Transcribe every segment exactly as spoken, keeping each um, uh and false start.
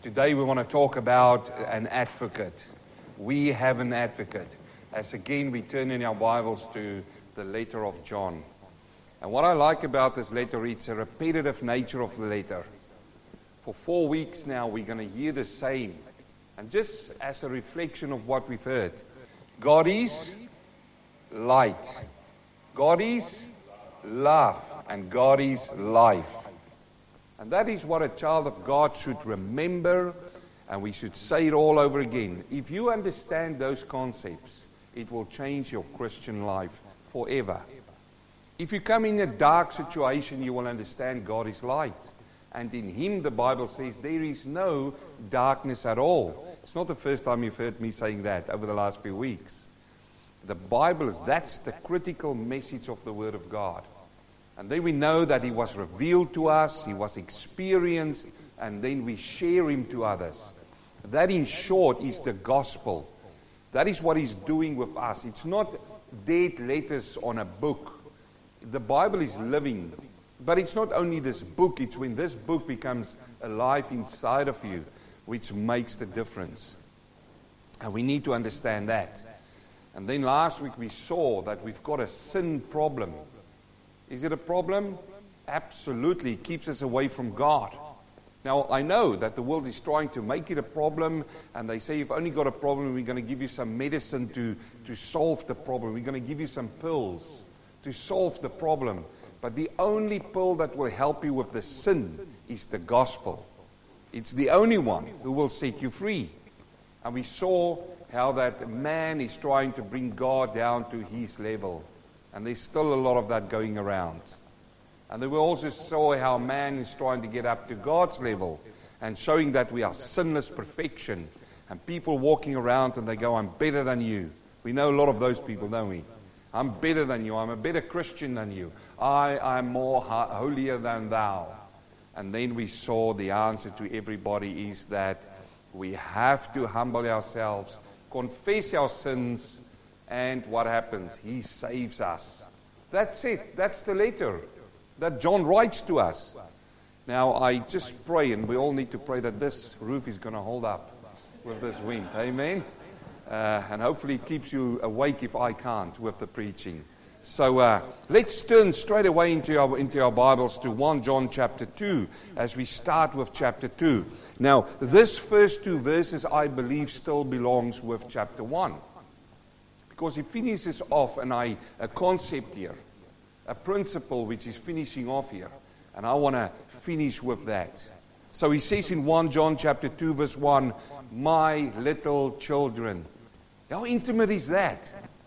Today we want to talk about an advocate. We have an advocate. As again we turn in our Bibles to the letter of John. And what I like about this letter, it's a repetitive nature of the letter. For four weeks now we're going to hear the same. And just as a reflection of what we've heard, God is light. God is love. And God is life. And that is what a child of God should remember, and we should say it all over again. If you understand those concepts, it will change your Christian life forever. If you come in a dark situation, you will understand God is light. And in Him, the Bible says, there is no darkness at all. It's not the first time you've heard me saying that over the last few weeks. The Bible is, that's the critical message of the Word of God. And then we know that He was revealed to us, He was experienced, and then we share Him to others. That in short is the gospel. That is what He's doing with us. It's not dead letters on a book. The Bible is living. But it's not only this book, it's when this book becomes alive inside of you, which makes the difference. And we need to understand that. And then last week we saw that we've got a sin problem. Is it a problem? Absolutely. It keeps us away from God. Now, I know that the world is trying to make it a problem, and they say, you've only got a problem, we're going to give you some medicine to, to solve the problem. We're going to give you some pills to solve the problem. But the only pill that will help you with the sin is the gospel. It's the only one who will set you free. And we saw how that man is trying to bring God down to his level. And there's still a lot of that going around. And then we also saw how man is trying to get up to God's level and showing that we are sinless perfection. And people walking around and they go, I'm better than you. We know a lot of those people, don't we? I'm better than you. I'm a better Christian than you. I am more holier than thou. And then we saw the answer to everybody is that we have to humble ourselves, confess our sins, and what happens? He saves us. That's it. That's the letter that John writes to us. Now, I just pray, and we all need to pray that this roof is going to hold up with this wind. Amen? Uh, and hopefully it keeps you awake if I can't with the preaching. So uh, let's turn straight away into our, into our Bibles to First John chapter two as we start with chapter two. Now, this first two verses, I believe, still belongs with chapter one. Because he finishes off and I, a concept here, a principle which is finishing off here. And I want to finish with that. So he says in First John chapter two verse one, my little children. How intimate is that?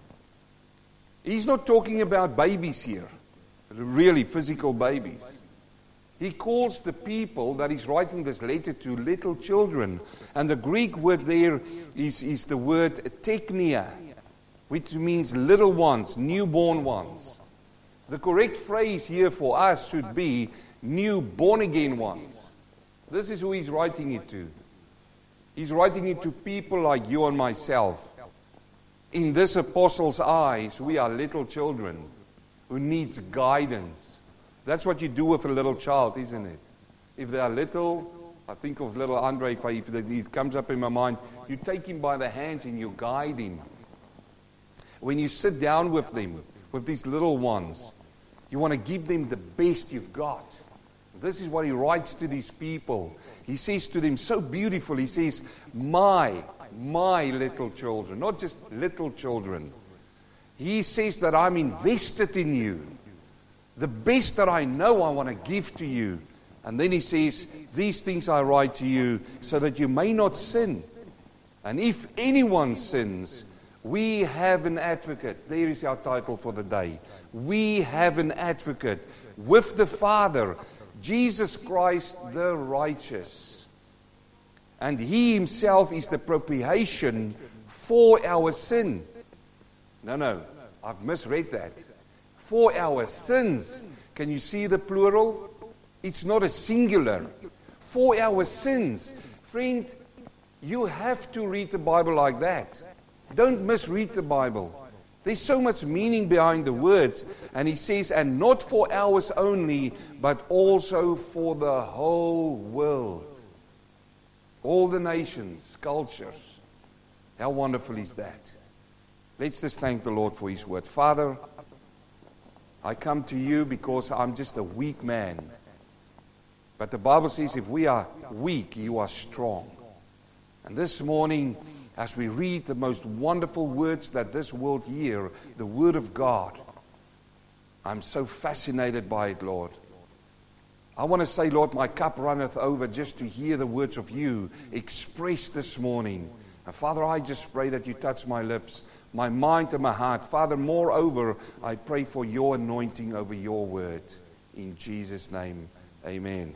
He's not talking about babies here, really physical babies. He calls the people that he's writing this letter to little children. And the Greek word there is, is the word teknia, which means little ones, newborn ones. The correct phrase here for us should be new born-again ones. This is who he's writing it to. He's writing it to people like you and myself. In this apostle's eyes, we are little children who needs guidance. That's what you do with a little child, isn't it? If they are little, I think of little Andre, if, I, if it comes up in my mind, you take him by the hand and you guide him. When you sit down with them, with these little ones, you want to give them the best you've got. This is what he writes to these people. He says to them so beautiful, he says, my, my little children, not just little children. He says that I'm invested in you. The best that I know I want to give to you. And then he says, these things I write to you so that you may not sin. And if anyone sins, we have an advocate. There is our title for the day. We have an advocate with the Father, Jesus Christ the righteous. And He Himself is the propitiation for our sin. No, no, I've misread that. For our sins. Can you see the plural? It's not a singular. For our sins. Friend, you have to read the Bible like that. Don't misread the Bible. There's so much meaning behind the words. And he says, and not for ours only, but also for the whole world. all the nations, cultures. How wonderful is that? Let's just thank the Lord for His word. Father, I come to you because I'm just a weak man. But the Bible says if we are weak, you are strong. And this morning, as we read the most wonderful words that this world hear, the Word of God, I'm so fascinated by it, Lord. I want to say, Lord, my cup runneth over just to hear the words of you expressed this morning. And Father, I just pray that you touch my lips, my mind and my heart. Father, moreover, I pray for your anointing over your word. In Jesus' name, amen.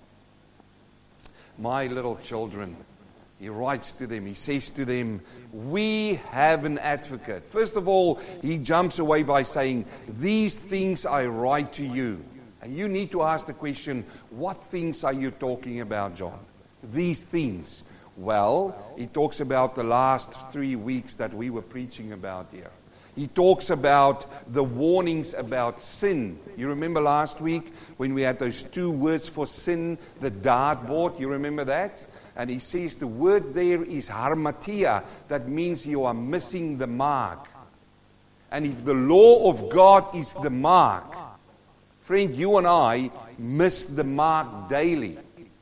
My little children, he writes to them, he says to them, we have an advocate. First of all, he jumps away by saying, these things I write to you. And you need to ask the question, what things are you talking about, John? These things. Well, he talks about the last three weeks that we were preaching about here. He talks about the warnings about sin. You remember last week when we had those two words for sin, the dartboard? You remember that? And he says the word there is harmatia. That means you are missing the mark. And if the law of God is the mark, friend, you and I miss the mark daily.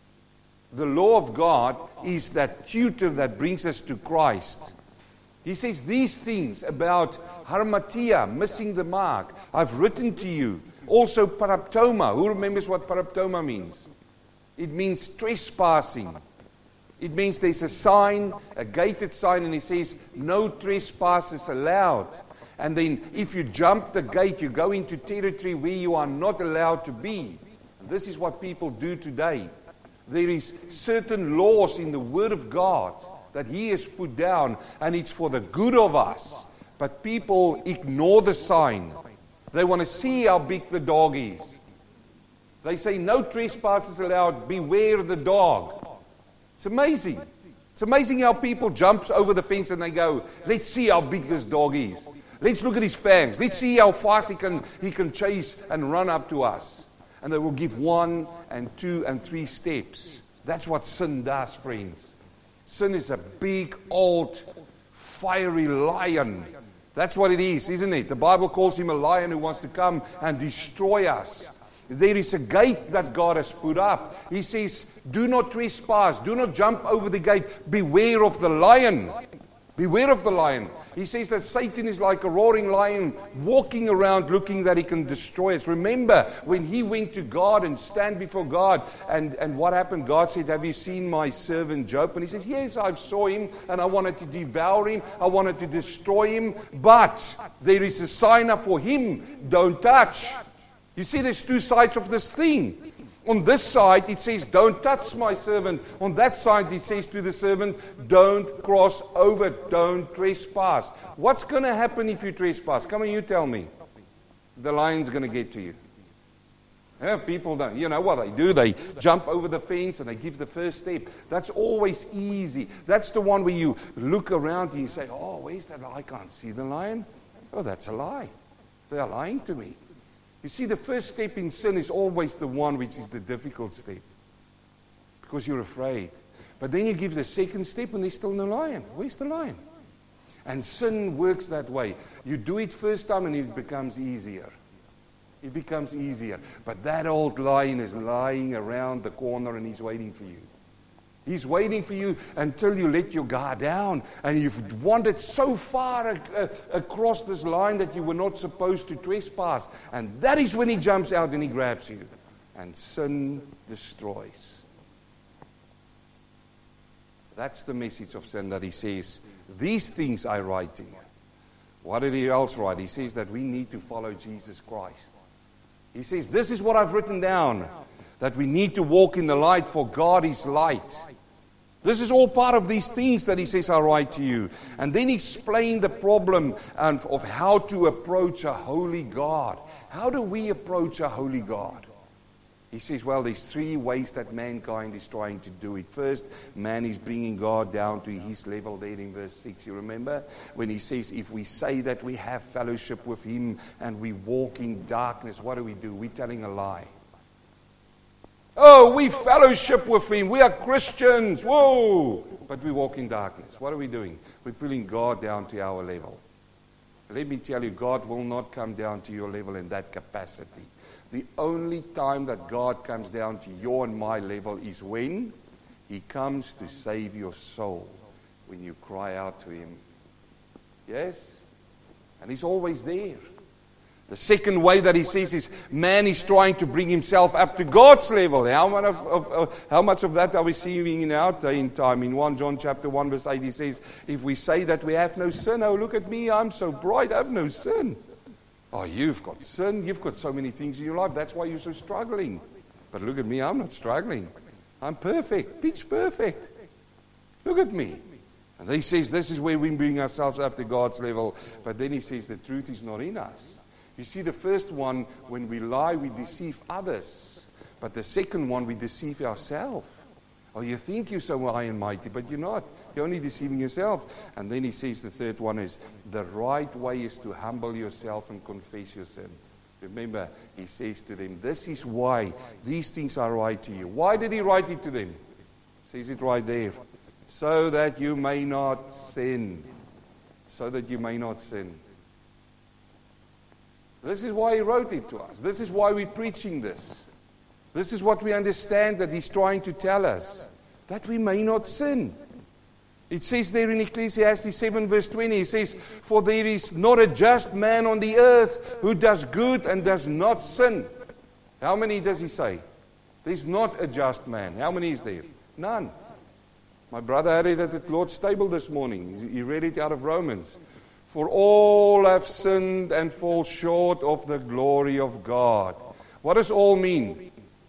The law of God is that tutor that brings us to Christ. He says these things about harmatia, missing the mark, I've written to you. Also paraptoma. Who remembers what paraptoma means? It means trespassing. It means there's a sign, a gated sign, and he says no trespassers allowed. And then if you jump the gate, you go into territory where you are not allowed to be. And this is what people do today. There is certain laws in the Word of God that He has put down, and it's for the good of us. But people ignore the sign. They want to see how big the dog is. They say, no trespassers allowed, beware the dog. It's amazing. It's amazing how people jump over the fence and they go, let's see how big this dog is. Let's look at his fangs. Let's see how fast he can, he can chase and run up to us. And they will give one and two and three steps. That's what sin does, friends. Sin is a big, old, fiery lion. That's what it is, isn't it? The Bible calls him a lion who wants to come and destroy us. There is a gate that God has put up. He says, do not trespass. Do not jump over the gate. Beware of the lion. Beware of the lion. He says that Satan is like a roaring lion walking around looking that he can destroy us. Remember when he went to God and stand before God, and, and what happened? God said, have you seen my servant Job? And he says, yes, I saw him and I wanted to devour him. I wanted to destroy him. But there is a sign up for him. Don't touch. You see, there's two sides of this thing. On this side, it says, don't touch my servant. On that side, it says to the servant, don't cross over, don't trespass. What's going to happen if you trespass? Come on, you tell me. The lion's going to get to you. Yeah, people don't. You know what they do? They jump over the fence and they give the first step. That's always easy. That's the one where you look around and you say, oh, where's that lion? I can't see the lion. Oh, that's a lie. They are lying to me. You see, the first step in sin is always the one which is the difficult step. Because you're afraid. But then you give the second step and there's still no lion. Where's the lion? And sin works that way. You do it first time and it becomes easier. It becomes easier. But that old lion is lying around the corner and he's waiting for you. He's waiting for you until you let your guard down and you've wandered so far ac- uh, across this line that you were not supposed to trespass. And that is when he jumps out and he grabs you. And sin destroys. That's the message of sin, that he says, these things I write to you. What did he else write? He says that we need to follow Jesus Christ. He says, this is what I've written down. That we need to walk in the light, for God is light. This is all part of these things that he says I write to you. And then explain the problem and of how to approach a holy God. How do we approach a holy God? He says, well, there's three ways that mankind is trying to do it. First, man is bringing God down to his level there in verse six. You remember? When he says, if we say that we have fellowship with him and we walk in darkness, what do we do? We're telling a lie. Oh, we fellowship with Him. We are Christians. Whoa! But we walk in darkness. What are we doing? We're pulling God down to our level. Let me tell you, God will not come down to your level in that capacity. The only time that God comes down to your and my level is when He comes to save your soul. When you cry out to Him. Yes? And He's always there. The second way that He says is, man is trying to bring himself up to God's level. How much of, of, of, how much of that are we seeing in our day and time? In First John chapter one verse eight, He says, if we say that we have no sin, oh look at me, I'm so bright, I have no sin. Oh, you've got sin, you've got so many things in your life, that's why you're so struggling. But look at me, I'm not struggling. I'm perfect, pitch perfect. Look at me. And He says this is where we bring ourselves up to God's level. But then He says the truth is not in us. You see, the first one, when we lie, we deceive others. But the second one, we deceive ourselves. Oh, you think you're so high and mighty, but you're not. You're only deceiving yourself. And then He says the third one is, the right way is to humble yourself and confess your sin. Remember, He says to them, this is why these things are right to you. Why did He write it to them? Says it right there. So that you may not sin. So that you may not sin. This is why He wrote it to us. This is why we're preaching this. This is what we understand that He's trying to tell us. That we may not sin. It says there in Ecclesiastes seven verse twenty, He says, for there is not a just man on the earth who does good and does not sin. How many does He say? There's not a just man. How many is there? None. My brother had it at the Lord's table this morning. He read it out of Romans. For all have sinned and fall short of the glory of God. What does all mean?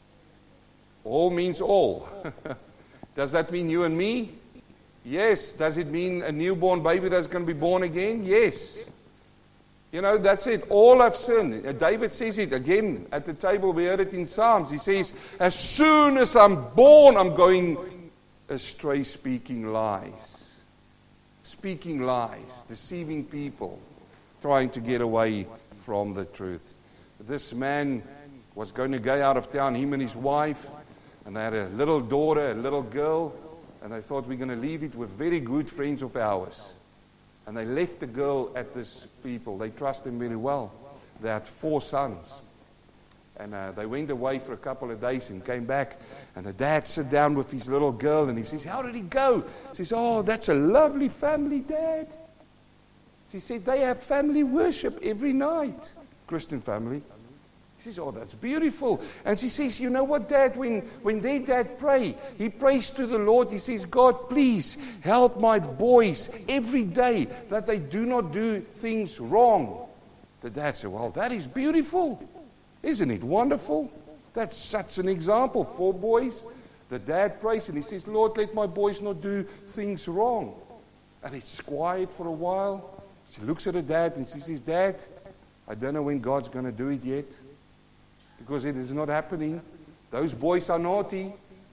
All means all. Does that mean you and me? Yes. Does it mean a newborn baby that's going to be born again? Yes. You know, that's it. All have sinned. David says it again at the table. We heard it in Psalms. He says, as soon as I'm born, I'm going astray, speaking lies. Speaking lies, deceiving people, trying to get away from the truth. This man was going to go out of town, him and his wife, and they had a little daughter, a little girl, and they thought we're going to leave it with very good friends of ours. And they left the girl at this people. They trust him very well. They had four sons. And uh, they went away for a couple of days and came back. And the dad sat down with his little girl and he says, how did he go? He says, oh, that's a lovely family, Dad. She said, they have family worship every night. Christian family. He says, oh, that's beautiful. And she says, you know what, Dad, when, when their dad pray, he prays to the Lord. He says, God, please help my boys every day that they do not do things wrong. The dad said, well, that is beautiful. Isn't it wonderful? That's such an example. Four boys. The dad prays and he says, Lord, let my boys not do things wrong. And it's quiet for a while. She looks at her dad and she says, Dad, I don't know when God's going to do it yet. Because it is not happening. Those boys are naughty.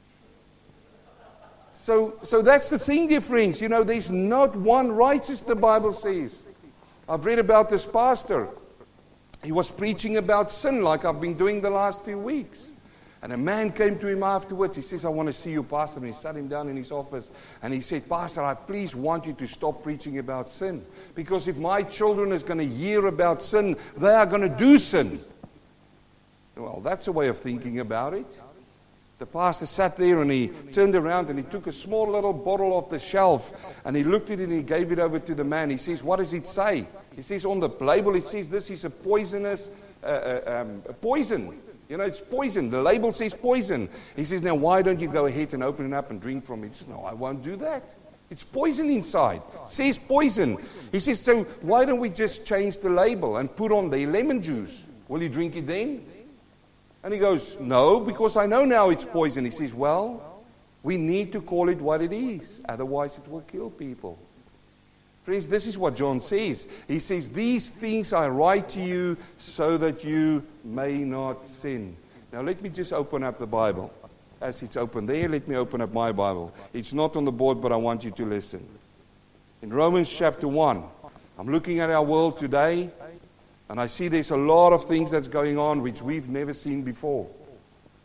So, so that's the thing, dear friends. You know, there's not one righteous, the Bible says. I've read about this pastor. He was preaching about sin like I've been doing the last few weeks. And a man came to him afterwards. He says, I want to see you, Pastor. And he sat him down in his office. And he said, Pastor, I please want you to stop preaching about sin. Because if my children is going to hear about sin, they are going to do sin. Well, that's a way of thinking about it. The pastor sat there and he turned around and he took a small little bottle off the shelf and he looked at it and he gave it over to the man. He says, what does it say? He says on the label, it says this is a poisonous uh, uh, um, a poison. You know, it's poison. The label says poison. He says, now why don't you go ahead and open it up and drink from it? He says, no, I won't do that. It's poison inside. It says poison. He says, so why don't we just change the label and put on the lemon juice? Will you drink it then? And he goes, no, because I know now it's poison. He says, well, we need to call it what it is. Otherwise it will kill people. Friends, this is what John says. He says, these things I write to you so that you may not sin. Now let me just open up the Bible. As it's open there, let me open up my Bible. It's not on the board, but I want you to listen. In Romans chapter one, I'm looking at our world today. And I see there's a lot of things that's going on which we've never seen before.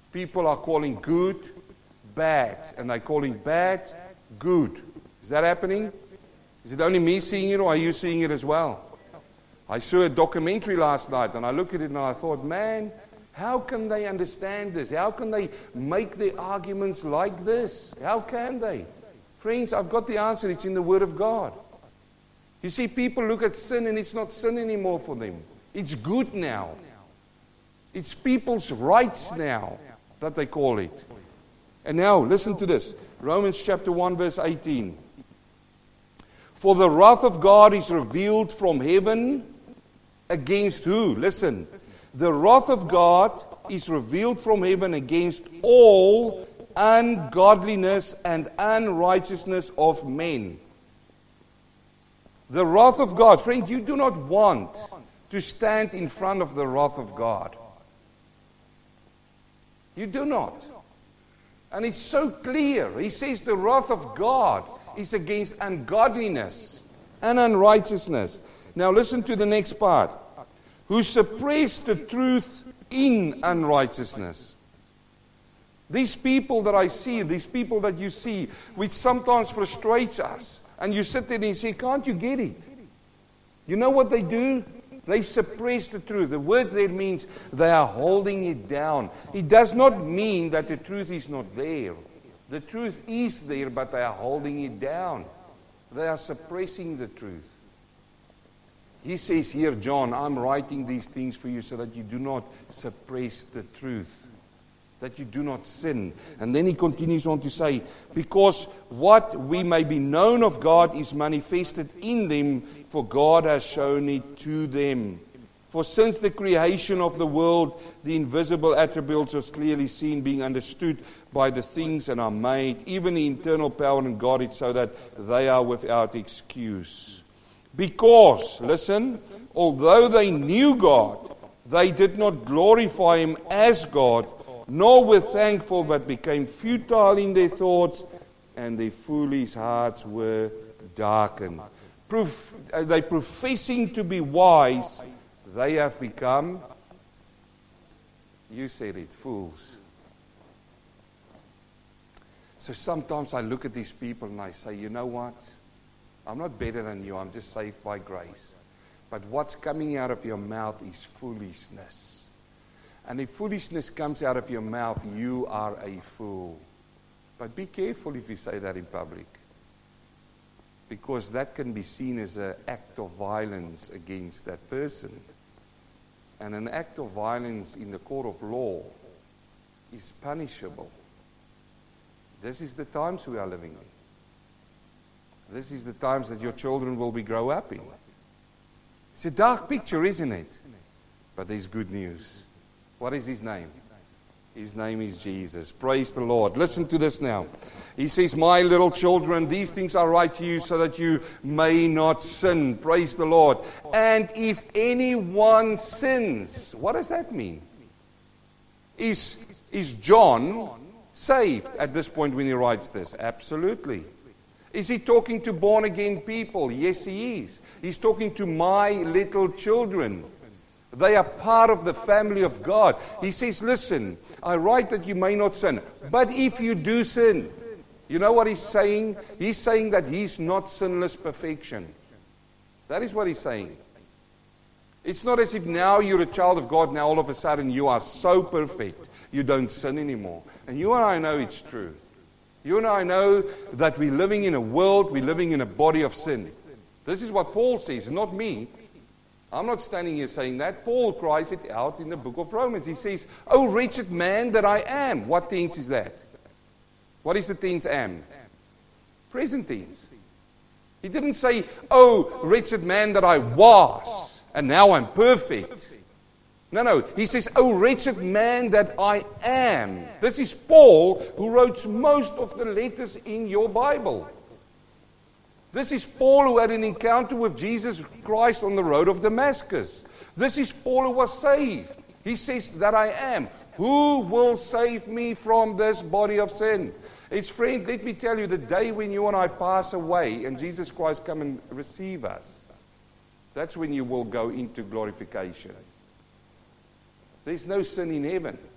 People are calling good bad, and they're calling bad good. Is that happening? Is it only me seeing it, or are you seeing it as well? I saw a documentary last night, and I looked at it and I thought, man, how can they understand this? How can they make their arguments like this? How can they? Friends, I've got the answer. It's in the Word of God. You see, people look at sin and it's not sin anymore for them. It's good now. It's people's rights now that they call it. And now, listen to this. Romans chapter one, verse eighteen. For the wrath of God is revealed from heaven against who? Listen. The wrath of God is revealed from heaven against all ungodliness and unrighteousness of men. The wrath of God. Friend, you do not want to stand in front of the wrath of God. You do not. And it's so clear. He says the wrath of God is against ungodliness and unrighteousness. Now listen to the next part. Who suppress the truth in unrighteousness. These people that I see, these people that you see, which sometimes frustrates us. And you sit there and you say, can't you get it? You know what they do? They suppress the truth. The word there means they are holding it down. It does not mean that the truth is not there. The truth is there, but they are holding it down. They are suppressing the truth. He says here, John, I'm writing these things for you so that you do not suppress the truth. That you do not sin. And then he continues on to say, because what we may be known of God is manifested in them, for God has shown it to them. For since the creation of the world, the invisible attributes are clearly seen, being understood by the things and are made, even the internal power in God, it's so that they are without excuse. Because, listen, although they knew God, they did not glorify Him as God, nor were thankful, but became futile in their thoughts, and their foolish hearts were darkened. Proof, uh, they professing to be wise, they have become, you said it, fools. So sometimes I look at these people and I say, you know what? I'm not better than you, I'm just saved by grace. But what's coming out of your mouth is foolishness. And if foolishness comes out of your mouth, you are a fool. But be careful if you say that in public. Because that can be seen as an act of violence against that person. And an act of violence in the court of law is punishable. This is the times we are living in. This is the times that your children will be grow up in. It's a dark picture, isn't it? But there's good news. What is His name? His name is Jesus. Praise the Lord. Listen to this now. He says, my little children, these things I write to you so that you may not sin. Praise the Lord. And if anyone sins, what does that mean? Is, is John saved at this point when he writes this? Absolutely. Is he talking to born-again people? Yes, he is. He's talking to my little children. They are part of the family of God. He says, listen, I write that you may not sin. But if you do sin, you know what he's saying? He's saying that he's not sinless perfection. That is what he's saying. It's not as if now you're a child of God, now all of a sudden you are so perfect, you don't sin anymore. And you and I know it's true. You and I know that we're living in a world, we're living in a body of sin. This is what Paul says, not me. I'm not standing here saying that. Paul cries it out in the book of Romans. He says, oh, wretched man that I am. What tense is that? What is the tense am? Present tense. He didn't say, oh, wretched man that I was, and now I'm perfect. No, no. He says, oh, wretched man that I am. This is Paul, who wrote most of the letters in your Bible. This is Paul who had an encounter with Jesus Christ on the road of Damascus. This is Paul who was saved. He says that I am. Who will save me from this body of sin? It's friend, let me tell you, the day when you and I pass away and Jesus Christ come and receive us, that's when you will go into glorification. There's no sin in heaven.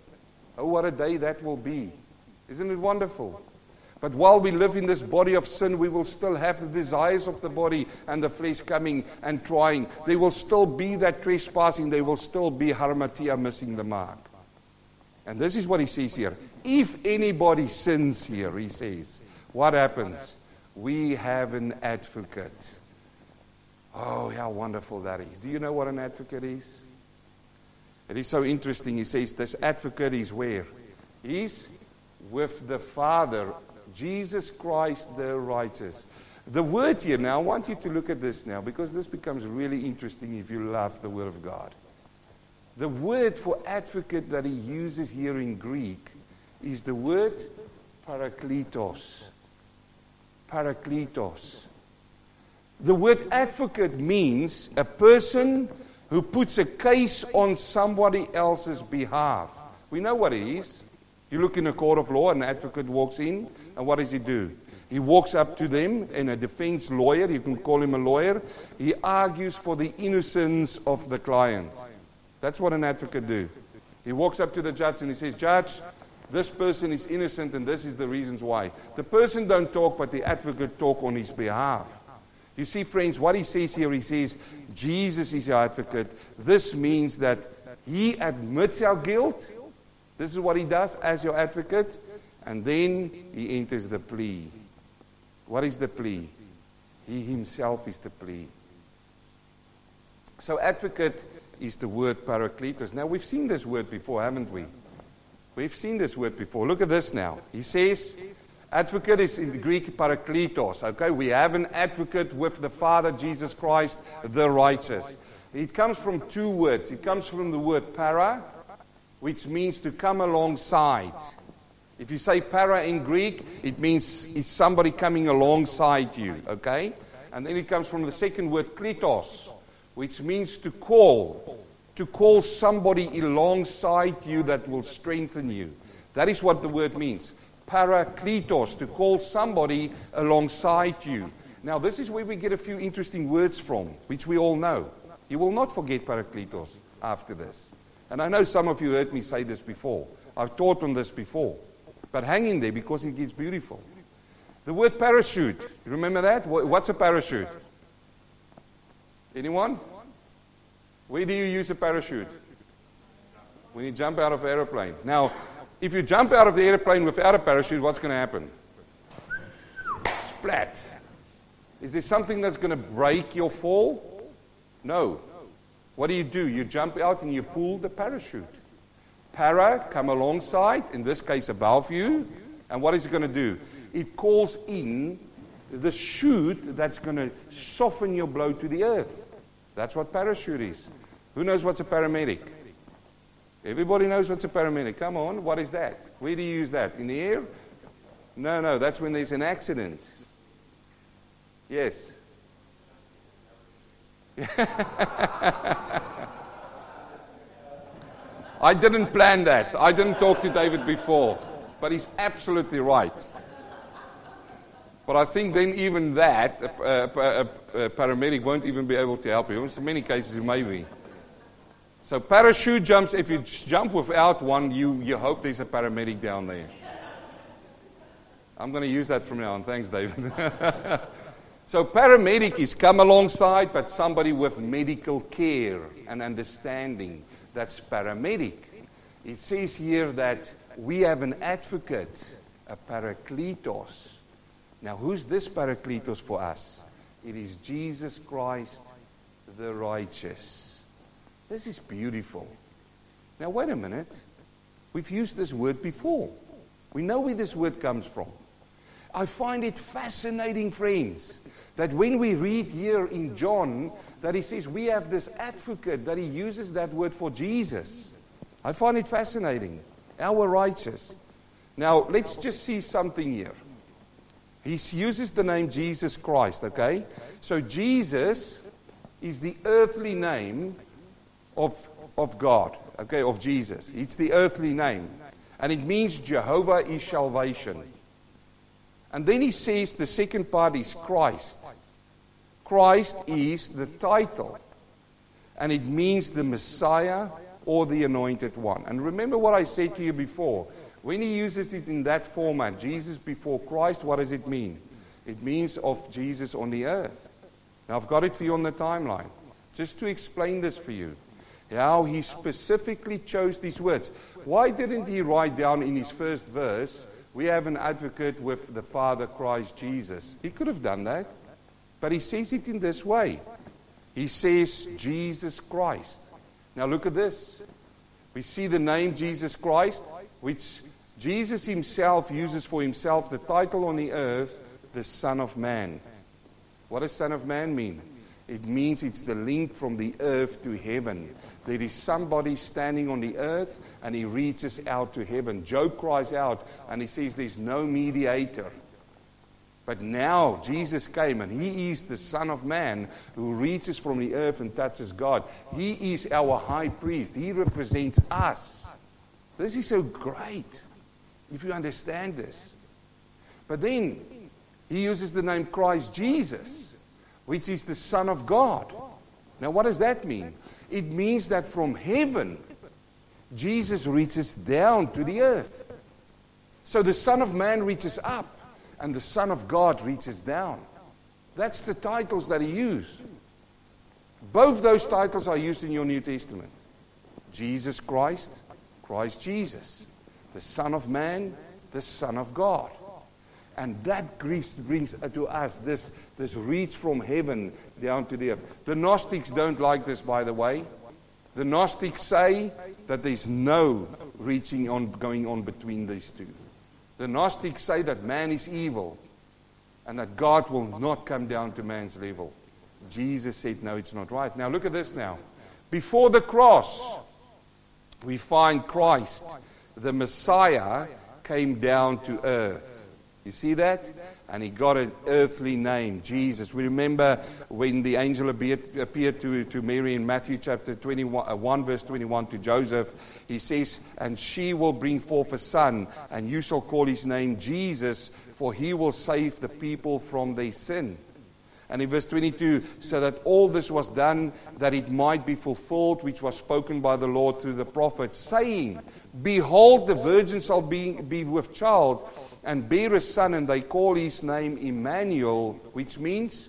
Oh, what a day that will be. Isn't it wonderful? But while we live in this body of sin, we will still have the desires of the body and the flesh coming and trying. There will still be that trespassing. There will still be harmatia, missing the mark. And this is what he says here. If anybody sins here, he says, what happens? We have an advocate. Oh, how wonderful that is. Do you know what an advocate is? It is so interesting. He says this advocate is where? He's with the Father, Jesus Christ the righteous. The word here now, I want you to look at this now, because this becomes really interesting if you love the Word of God. The word for advocate that he uses here in Greek is the word parakletos. Parakletos. The word advocate means a person who puts a case on somebody else's behalf. We know what it is. You look in a court of law, an advocate walks in, and what does he do? He walks up to them, and a defense lawyer, you can call him a lawyer, he argues for the innocence of the client. That's what an advocate do. He walks up to the judge and he says, Judge, this person is innocent and this is the reasons why. The person don't talk, but the advocate talk on his behalf. You see, friends, what he says here, he says, Jesus is our advocate. This means that he admits our guilt. This is what he does as your advocate. And then he enters the plea. What is the plea? He himself is the plea. So advocate is the word parakletos. Now, we've seen this word before, haven't we? We've seen this word before. Look at this now. He says, advocate is in the Greek parakletos. Okay, we have an advocate with the Father, Jesus Christ, the righteous. It comes from two words. It comes from the word para, which means to come alongside. If you say para in Greek, it means it's somebody coming alongside you. Okay? And then it comes from the second word, kletos, which means to call. To call somebody alongside you that will strengthen you. That is what the word means. Parakletos, to call somebody alongside you. Now, this is where we get a few interesting words from, which we all know. You will not forget parakletos after this. And I know some of you heard me say this before. I've taught on this before. But hang in there because it gets beautiful. The word parachute. You remember that? What's a parachute? Anyone? Where do you use a parachute? When you jump out of an airplane. Now, if you jump out of the airplane without a parachute, what's going to happen? Splat. Is there something that's going to break your fall? No. What do you do? You jump out and you pull the parachute. Para, come alongside, in this case above you. And what is it going to do? It calls in the chute that's going to soften your blow to the earth. That's what parachute is. Who knows what's a paramedic? Everybody knows what's a paramedic. Come on, what is that? Where do you use that? In the air? No, no, that's when there's an accident. Yes. I didn't plan that. I didn't talk to David before. But he's absolutely right. But I think then even that, a, a, a, a paramedic won't even be able to help you. In many cases it may be. So parachute jumps, if you jump without one, you, you hope there's a paramedic down there. I'm going to use that from now on. Thanks, David. So paramedic is come alongside, but somebody with medical care and understanding. That's paramedic. It says here that we have an advocate, a parakletos. Now, who's this parakletos for us? It is Jesus Christ, the righteous. This is beautiful. Now, wait a minute. We've used this word before. We know where this word comes from. I find it fascinating, friends, that when we read here in John, that he says we have this advocate, that he uses that word for Jesus. I find it fascinating. Our righteous. Now, let's just see something here. He uses the name Jesus Christ, okay? So Jesus is the earthly name of, of God, okay, of Jesus. It's the earthly name. And it means Jehovah is salvation. And then he says the second part is Christ. Christ is the title. And it means the Messiah or the Anointed One. And remember what I said to you before. When he uses it in that format, Jesus before Christ, what does it mean? It means of Jesus on the earth. Now I've got it for you on the timeline. Just to explain this for you. How he specifically chose these words. Why didn't he write down in his first verse, we have an advocate with the Father, Christ Jesus? He could have done that. But he says it in this way. He says Jesus Christ. Now look at this. We see the name Jesus Christ, which Jesus himself uses for himself, the title on the earth, the Son of Man. What does Son of Man mean? It means it's the link from the earth to heaven. There is somebody standing on the earth and he reaches out to heaven. Job cries out and he says there's no mediator. But now Jesus came and he is the Son of Man who reaches from the earth and touches God. He is our high priest. He represents us. This is so great if you understand this. But then he uses the name Christ Jesus, which is the Son of God. Now what does that mean? It means that from heaven, Jesus reaches down to the earth. So the Son of Man reaches up, and the Son of God reaches down. That's the titles that he used. Both those titles are used in your New Testament. Jesus Christ, Christ Jesus. The Son of Man, the Son of God. And that brings to us this, this reach from heaven down to the earth. The Gnostics don't like this, by the way. The Gnostics say that there's no reaching on going on between these two. The Gnostics say that man is evil and that God will not come down to man's level. Jesus said, no, it's not right. Now look at this now. Before the cross, we find Christ, the Messiah, came down to earth. You see that? And he got an earthly name, Jesus. We remember when the angel appeared to, to Mary in Matthew chapter twenty-one, verse twenty-one, to Joseph. He says, and she will bring forth a son, and you shall call his name Jesus, for he will save the people from their sin. And in verse twenty-two, so that all this was done, that it might be fulfilled, which was spoken by the Lord through the prophet, saying, behold, the virgin shall be, be with child, and bear a son, and they call his name Emmanuel, which means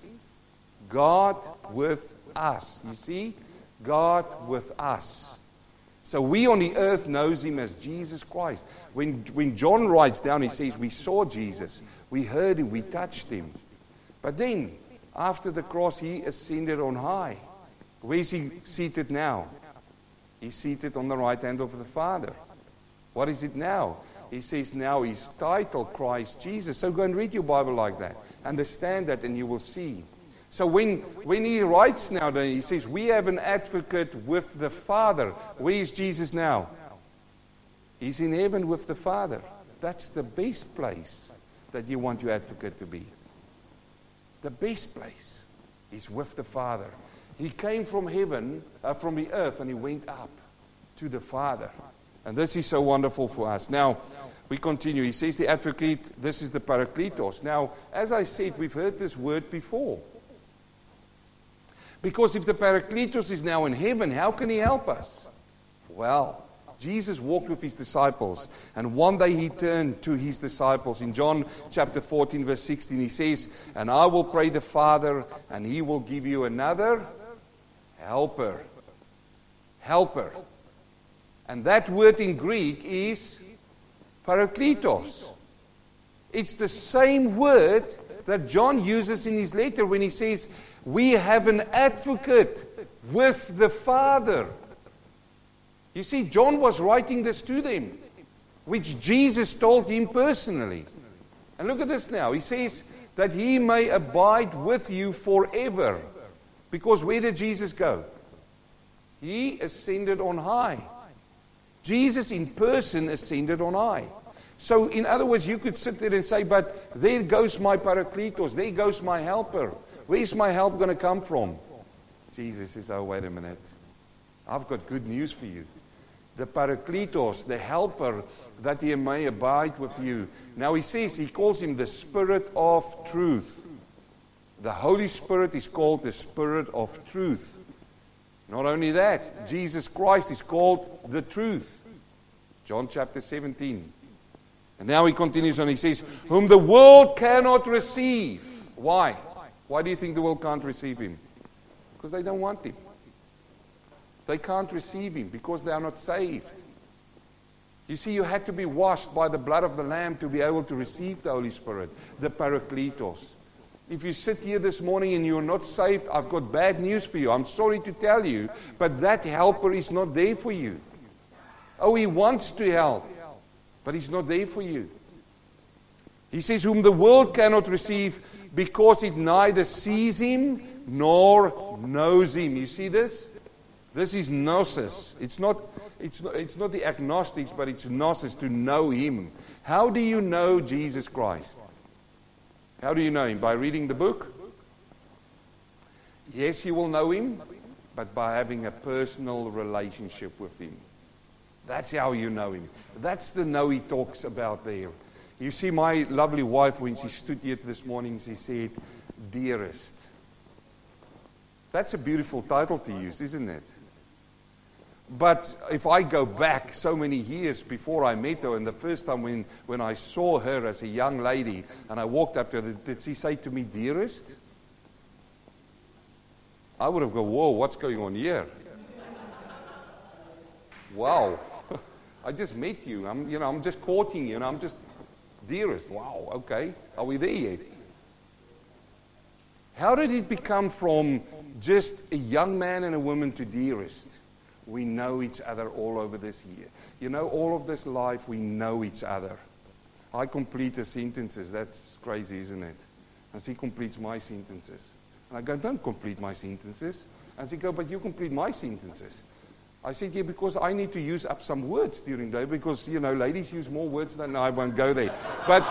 God with us. You see? God with us. So we on the earth knows him as Jesus Christ. When, when John writes down, he says, we saw Jesus, we heard him, we touched him. But then, after the cross, he ascended on high. Where is he seated now? He's seated on the right hand of the Father. What is it now? He says now he's titled Christ Jesus. So go and read your Bible like that. Understand that and you will see. So when, when he writes now, then he says, we have an advocate with the Father. Where is Jesus now? He's in heaven with the Father. That's the best place that you want your advocate to be. The best place is with the Father. He came from heaven, uh, from the earth, and he went up to the Father. And this is so wonderful for us. Now, we continue. He says the advocate, this is the Parakletos. Now, as I said, we've heard this word before. Because if the Parakletos is now in heaven, how can he help us? Well, Jesus walked with his disciples, and one day he turned to his disciples. In John chapter fourteen, verse sixteen, he says, and I will pray the Father, and he will give you another helper. Helper. And that word in Greek is Parakletos. It's the same word that John uses in his letter when he says, we have an advocate with the Father. You see, John was writing this to them, which Jesus told him personally. And look at this now. He says that he may abide with you forever. Because where did Jesus go? He ascended on high. Jesus in person ascended on high. So in other words, you could sit there and say, but there goes my Parakletos, there goes my helper. Where's my help going to come from? Jesus says, oh, wait a minute. I've got good news for you. The Parakletos, the helper, that he may abide with you. Now he says, he calls him the Spirit of truth. The Holy Spirit is called the Spirit of truth. Not only that, Jesus Christ is called the truth. John chapter seventeen. And now he continues on, he says, whom the world cannot receive. Why? Why do you think the world can't receive him? Because they don't want him. They can't receive him because they are not saved. You see, you had to be washed by the blood of the Lamb to be able to receive the Holy Spirit, the Parakletos. If you sit here this morning and you're not saved, I've got bad news for you. I'm sorry to tell you, but that helper is not there for you. Oh, he wants to help, but he's not there for you. He says, whom the world cannot receive because it neither sees him nor knows him. You see this? This is gnosis. It's not, it's not, it's not the agnostics, but it's gnosis, to know him. How do you know Jesus Christ? How do you know him? By reading the book? Yes, you will know him, but by having a personal relationship with him. That's how you know him. That's the know he talks about there. You see, my lovely wife, when she stood here this morning, she said, dearest. That's a beautiful title to use, isn't it? But if I go back so many years before I met her, and the first time when, when I saw her as a young lady, and I walked up to her, did she say to me, dearest? I would have gone, whoa, what's going on here? Wow. I just met you. I'm, you know, I'm just courting you, and I'm just, dearest. Wow, okay. Are we there yet? How did it become from just a young man and a woman to dearest? We know each other all over this year. You know, all of this life, we know each other. I complete the sentences. That's crazy, isn't it? And she completes my sentences. And I go, don't complete my sentences. And she goes, but you complete my sentences. I said, yeah, because I need to use up some words during the day, because, you know, ladies use more words than I won't go there. But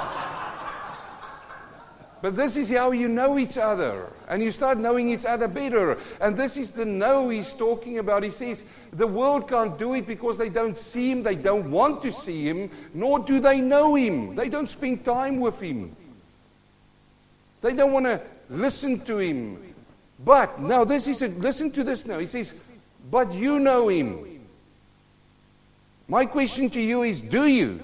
but this is how you know each other. And you start knowing each other better. And this is the know he's talking about. He says, the world can't do it because they don't see him, they don't want to see him, nor do they know him. They don't spend time with him. They don't want to listen to him. But, now this is, a, listen to this now. He says, but you know him. My question to you is, do you?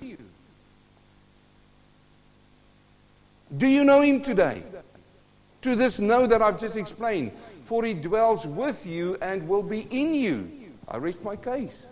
Do you know him today? To this know that I've just explained. For he dwells with you and will be in you. I rest my case.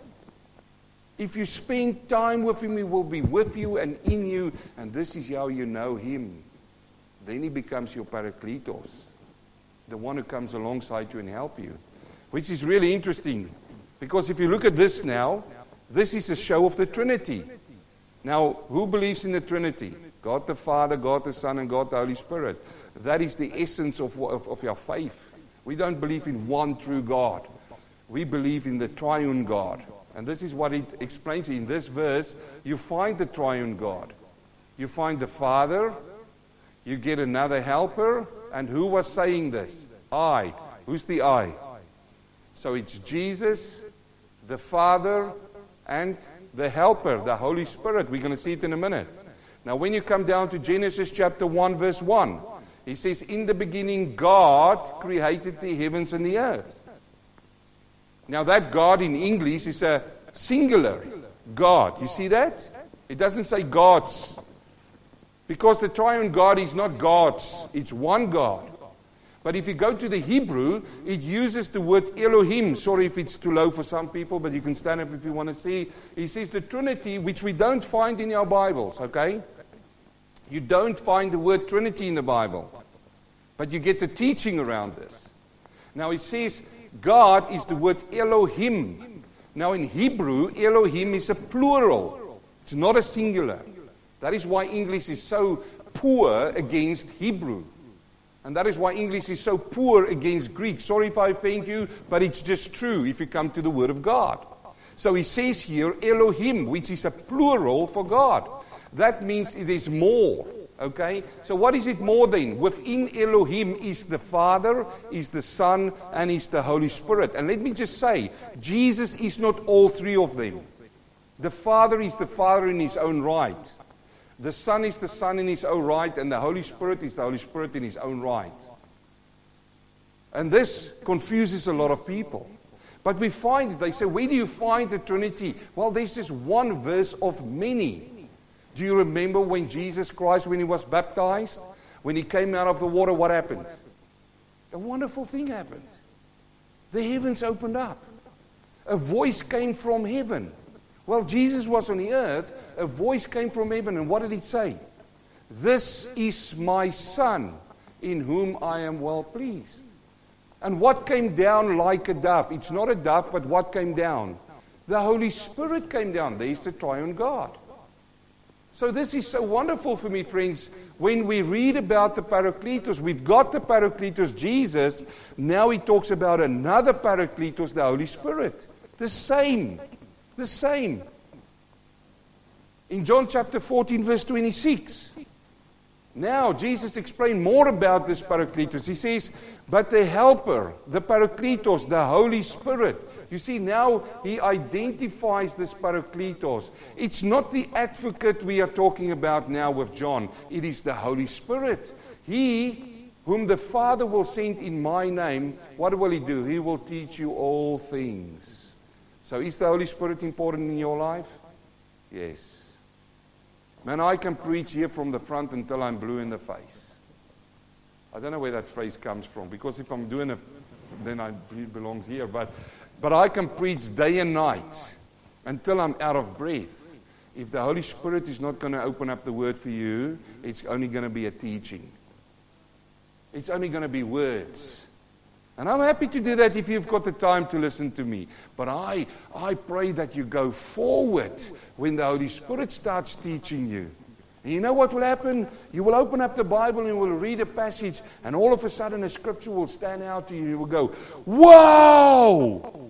If you spend time with him, he will be with you and in you. And this is how you know him. Then he becomes your Parakletos. The one who comes alongside you and help you. Which is really interesting. Because if you look at this now, this is a show of the Trinity. Now, who believes in the Trinity? God the Father, God the Son, and God the Holy Spirit. That is the essence of, of, of our faith. We don't believe in one true God. We believe in the triune God. And this is what it explains in this verse. You find the triune God. You find the Father. You get another helper. And who was saying this? I. Who's the I? So it's Jesus, the Father, and the helper, the Holy Spirit. We're going to see it in a minute. Now, when you come down to Genesis chapter one, verse one, he says, in the beginning, God created the heavens and the earth. Now, that God in English is a singular God. You see that? It doesn't say gods. Because the triune God is not gods. It's one God. But if you go to the Hebrew, it uses the word Elohim. Sorry if it's too low for some people, but you can stand up if you want to see. He says the Trinity, which we don't find in our Bibles, okay? You don't find the word Trinity in the Bible. But you get the teaching around this. Now it says God is the word Elohim. Now in Hebrew, Elohim is a plural. It's not a singular. That is why English is so poor against Hebrew. And that is why English is so poor against Greek. Sorry if I offend you, but it's just true if you come to the Word of God. So he says here, Elohim, which is a plural for God. That means it is more. Okay? So what is it more then? Within Elohim is the Father, is the Son, and is the Holy Spirit. And let me just say, Jesus is not all three of them. The Father is the Father in his own right. The Son is the Son in his own right, and the Holy Spirit is the Holy Spirit in his own right. And this confuses a lot of people. But we find it. They say, where do you find the Trinity? Well, there's just one verse of many. Do you remember when Jesus Christ, when he was baptized, when he came out of the water, what happened? A wonderful thing happened. The heavens opened up. A voice came from heaven. Well, Jesus was on the earth. A voice came from heaven. And what did it say? This is my Son, in whom I am well pleased. And what came down like a dove? It's not a dove, but what came down? The Holy Spirit came down. There's the triune God. So this is so wonderful for me, friends. When we read about the Paracletos, we've got the Paracletos, Jesus. Now he talks about another Paracletos, the Holy Spirit. The same. The same. In John chapter fourteen, verse twenty-six. Now, Jesus explained more about this Paracletos. He says, but the Helper, the Paracletos, the Holy Spirit. You see, now he identifies this Paracletos. It's not the advocate we are talking about now with John. It is the Holy Spirit. He, whom the Father will send in my name, what will he do? He will teach you all things. So is the Holy Spirit important in your life? Yes. Man, I can preach here from the front until I'm blue in the face. I don't know where that phrase comes from, because if I'm doing it, then I, it belongs here. But, but I can preach day and night until I'm out of breath. If the Holy Spirit is not going to open up the Word for you, it's only going to be a teaching. It's only going to be words. And I'm happy to do that if you've got the time to listen to me. But I, I pray that you go forward when the Holy Spirit starts teaching you. And you know what will happen? You will open up the Bible and you will read a passage, and all of a sudden a scripture will stand out to you. You will go, "Wow!"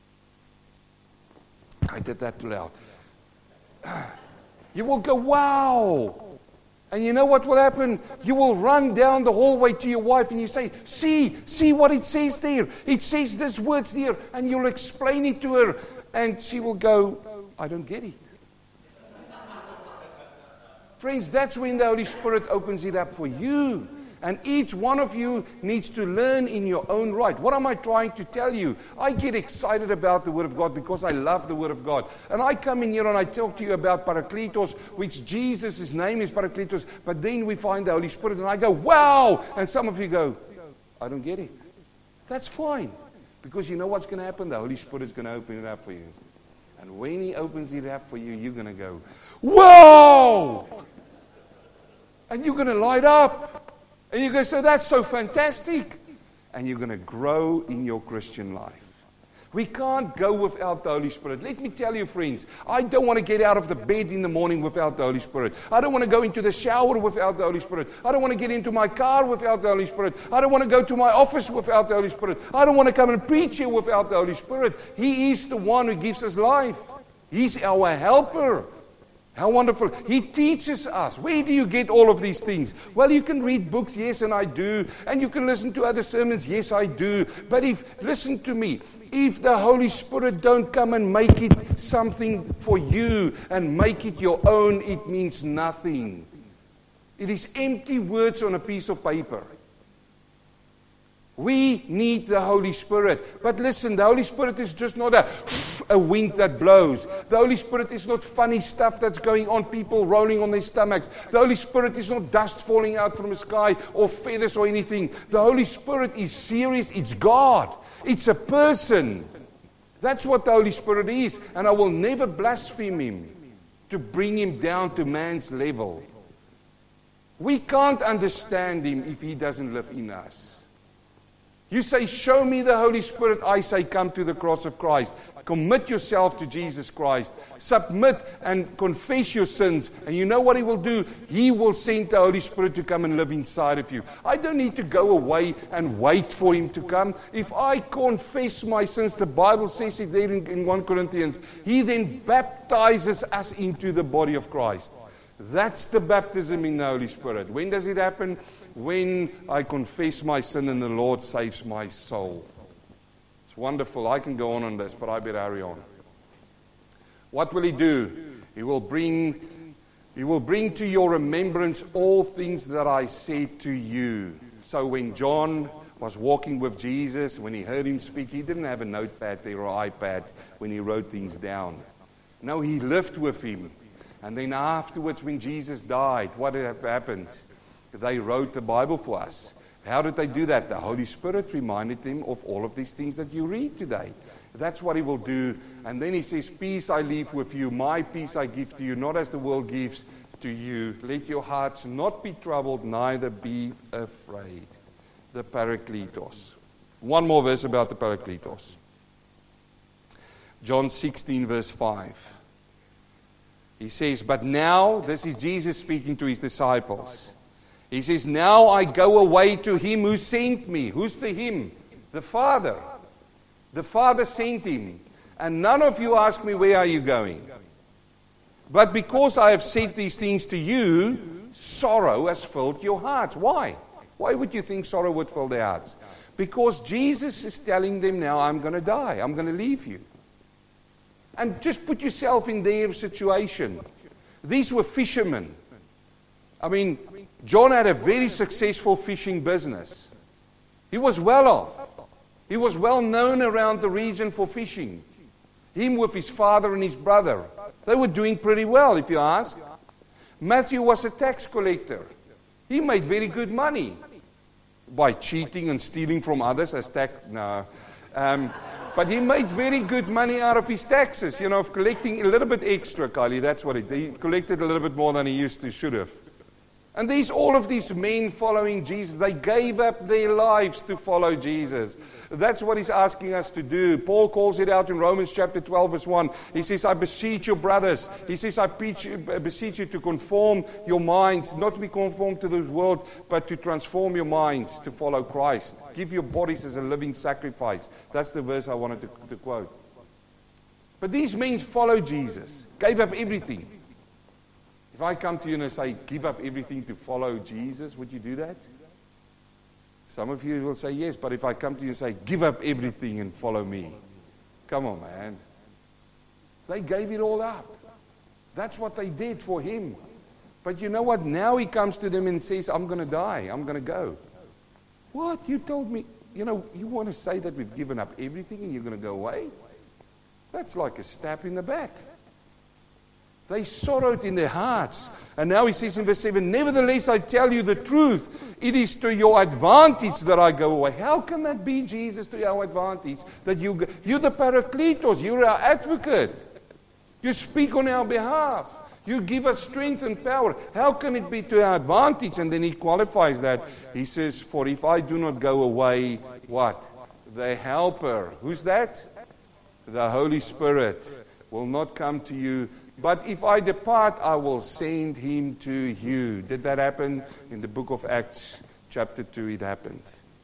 I did that too loud. You will go, "Wow!" And you know what will happen? You will run down the hallway to your wife and you say, see, see what it says there. It says this words there. And you'll explain it to her. And she will go, I don't get it. Friends, that's when the Holy Spirit opens it up for you. And each one of you needs to learn in your own right. What am I trying to tell you? I get excited about the Word of God because I love the Word of God. And I come in here and I talk to you about Paracletos, which Jesus, his name is Paracletos. But then we find the Holy Spirit and I go, wow! And some of you go, I don't get it. That's fine. Because you know what's going to happen? The Holy Spirit is going to open it up for you. And when he opens it up for you, you're going to go, whoa! And you're going to light up. And you're going to say, that's so fantastic. And you're going to grow in your Christian life. We can't go without the Holy Spirit. Let me tell you, friends, I don't want to get out of the bed in the morning without the Holy Spirit. I don't want to go into the shower without the Holy Spirit. I don't want to get into my car without the Holy Spirit. I don't want to go to my office without the Holy Spirit. I don't want to come and preach here without the Holy Spirit. He is the one who gives us life. He's our helper. How wonderful. He teaches us. Where do you get all of these things? Well, you can read books, yes, and I do. And you can listen to other sermons, yes, I do. But if, listen to me, if the Holy Spirit don't come and make it something for you and make it your own, it means nothing. It is empty words on a piece of paper. We need the Holy Spirit. But listen, the Holy Spirit is just not a, a wind that blows. The Holy Spirit is not funny stuff that's going on, people rolling on their stomachs. The Holy Spirit is not dust falling out from the sky or feathers or anything. The Holy Spirit is serious. It's God. It's a person. That's what the Holy Spirit is. And I will never blaspheme him to bring him down to man's level. We can't understand him if he doesn't live in us. You say, show me the Holy Spirit. I say, come to the cross of Christ. Commit yourself to Jesus Christ. Submit and confess your sins. And you know what he will do? He will send the Holy Spirit to come and live inside of you. I don't need to go away and wait for him to come. If I confess my sins, the Bible says it there in, in First Corinthians, he then baptizes us into the body of Christ. That's the baptism in the Holy Spirit. When does it happen? When I confess my sin and the Lord saves my soul. It's wonderful. I can go on on this, but I better hurry on. What will he do? He will bring, he will bring to your remembrance all things that I said to you. So when John was walking with Jesus. When he heard him speak, he didn't have a notepad there or iPad when he wrote things down. No, he lived with him. And then afterwards, when Jesus died, what happened? They wrote the Bible for us. How did they do that? The Holy Spirit reminded them of all of these things that you read today. That's what he will do. And then he says, peace I leave with you, my peace I give to you, not as the world gives to you. Let your hearts not be troubled, neither be afraid. The Parakletos. One more verse about the Parakletos. John sixteen, verse five. He says, but now, this is Jesus speaking to his disciples. He says, now I go away to him who sent me. Who's the him? The Father. The Father sent him. And none of you ask me, where are you going? But because I have said these things to you, sorrow has filled your hearts. Why? Why would you think sorrow would fill their hearts? Because Jesus is telling them now, I'm going to die. I'm going to leave you. And just put yourself in their situation. These were fishermen. I mean, John had a very successful fishing business. He was well off. He was well known around the region for fishing. Him with his father and his brother. They were doing pretty well, if you ask. Matthew was a tax collector. He made very good money. By cheating and stealing from others as tax... No. Um, but he made very good money out of his taxes. You know, of collecting a little bit extra, Kylie. That's what he did. He collected a little bit more than he used to, should have. And these, all of these men following Jesus, they gave up their lives to follow Jesus. That's what he's asking us to do. Paul calls it out in Romans chapter twelve, verse one. He says, I beseech you, brothers. He says, I beseech you to conform your minds, not to be conformed to this world, but to transform your minds to follow Christ. Give your bodies as a living sacrifice. That's the verse I wanted to, to quote. But these men followed Jesus, gave up everything. If I come to you and I say, give up everything to follow Jesus, would you do that? Some of you will say yes, but if I come to you and say, give up everything and follow me. Come on, man. They gave it all up. That's what they did for him. But you know what? Now he comes to them and says, I'm going to die. I'm going to go. What? You told me, you know, you want to say that we've given up everything and you're going to go away? That's like a stab in the back. They sorrowed in their hearts. And now he says in verse seven, nevertheless I tell you the truth. It is to your advantage that I go away. How can that be, Jesus, to our advantage? That you go, you're the Parakletos. You're our advocate. You speak on our behalf. You give us strength and power. How can it be to our advantage? And then he qualifies that. He says, for if I do not go away, what? The helper. Who's that? The Holy Spirit will not come to you. But if I depart, I will send him to you. Did that happen? In the book of Acts, chapter two, it happened.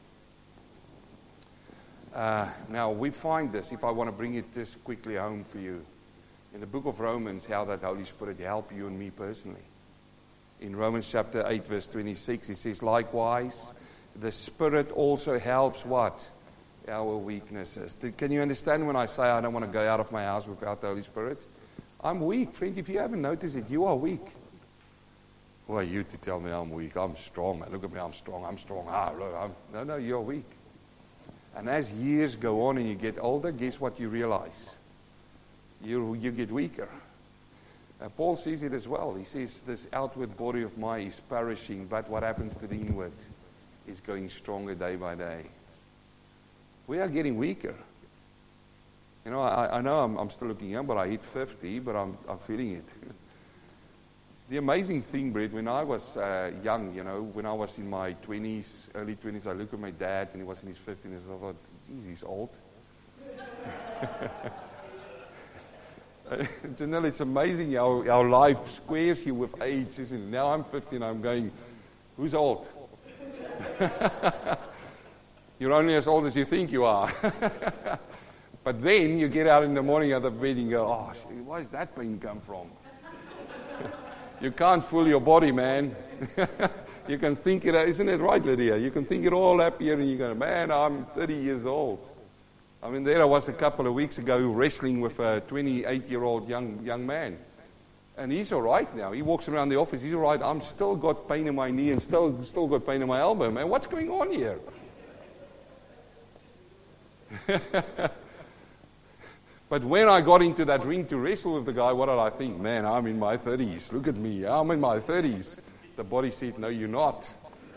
Uh, now, we find this, if I want to bring it this quickly home for you, in the book of Romans, how that Holy Spirit helped you and me personally. In Romans chapter eight, verse twenty-six, it says, likewise, the Spirit also helps what? Our weaknesses. Can you understand when I say I don't want to go out of my house without the Holy Spirit? I'm weak, friend. If you haven't noticed it, you are weak. Who are you to tell me I'm weak? I'm strong, man. Look at me, I'm strong. I'm strong. Ah, look, I'm... No, no, you're weak. And as years go on and you get older, guess what you realize? You, you get weaker. Uh, Paul says it as well. He says, this outward body of mine is perishing, but what happens to the inward is going stronger day by day. We are getting weaker. You know, I, I know I'm, I'm still looking young, but I hit fifty, but I'm, I'm feeling it. The amazing thing, Brett, when I was uh, young, you know, when I was in my twenties, early twenties, I looked at my dad, and he was in his fifties, and I thought, geez, he's old. Janelle, it's amazing how, how life squares you with age, isn't it? Now I'm fifty, and I'm going, who's old? You're only as old as you think you are. But then you get out in the morning out of bed and go, oh, where does that pain come from? You can't fool your body, man. You can think it, isn't it right, Lydia? You can think it all up here and you go, man, I'm thirty years old. I mean, there I was a couple of weeks ago wrestling with a twenty-eight-year-old young young man. And he's all right now. He walks around the office, he's all right. I'm still got pain in my knee and still still got pain in my elbow, man. What's going on here? But when I got into that ring to wrestle with the guy, what did I think? Man, I'm in my thirties. Look at me. I'm in my thirties. The body said, no, you're not.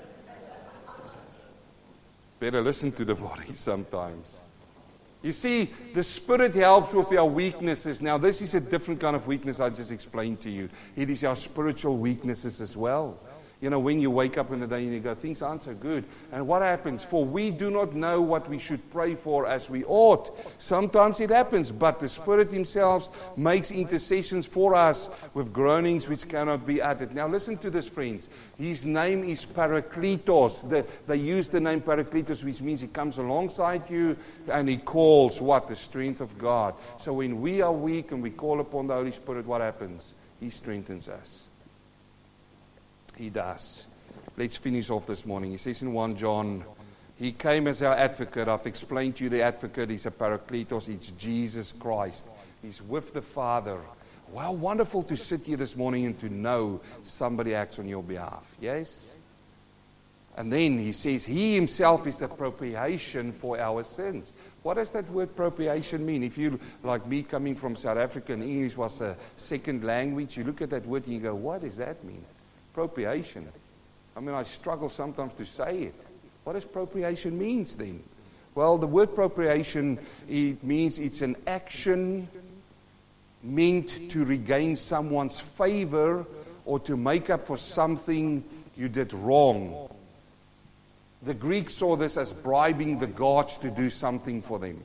Better listen to the body sometimes. You see, the Spirit helps with our weaknesses. Now, this is a different kind of weakness I just explained to you. It is our spiritual weaknesses as well. You know, when you wake up in the day and you go, things aren't so good. And what happens? For we do not know what we should pray for as we ought. Sometimes it happens, but the Spirit Himself makes intercessions for us with groanings which cannot be uttered. Now listen to this, friends. His name is Parakletos. The, they use the name Parakletos, which means He comes alongside you and He calls what? The strength of God. So when we are weak and we call upon the Holy Spirit, what happens? He strengthens us. He does. Let's finish off this morning. He says in First John, He came as our advocate. I've explained to you the advocate is a Parakletos. It's Jesus Christ. He's with the Father. Well, wonderful to sit here this morning and to know somebody acts on your behalf. Yes? And then He says He Himself is the propitiation for our sins. What does that word propitiation mean? If you, like me, coming from South Africa and English was a second language, you look at that word and you go, what does that mean? Propitiation. I mean, I struggle sometimes to say it. What does propitiation means then? Well, the word propitiation, it means it's an action meant to regain someone's favor or to make up for something you did wrong. The Greeks saw this as bribing the gods to do something for them.